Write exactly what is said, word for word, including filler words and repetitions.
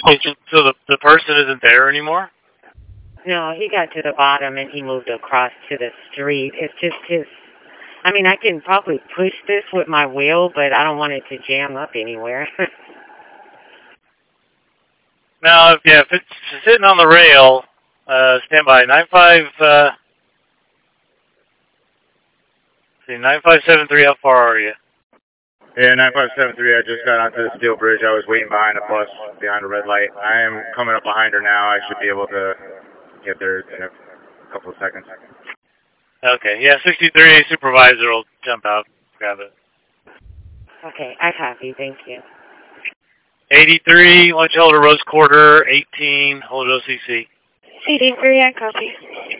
So the, the person isn't there anymore? No, he got to the bottom and he moved across to the street. It's just his... I mean, I can probably push this with my wheel, but I don't want it to jam up anywhere. Now, if, yeah, if it's sitting on the rail, uh, stand by. nine five, uh, see, nine five seven three, how far are you? Yeah, nine five seven three, I just got onto the steel bridge. I was waiting behind a bus, behind a red light. I am coming up behind her now. I should be able to get there in a couple of seconds. Okay, yeah, sixty-three, supervisor will jump out, grab it. Okay, I copy. Thank you. eighty-three, why don't you hold a Rose Quarter, eighteen, hold O C C. eighty-three, I copy.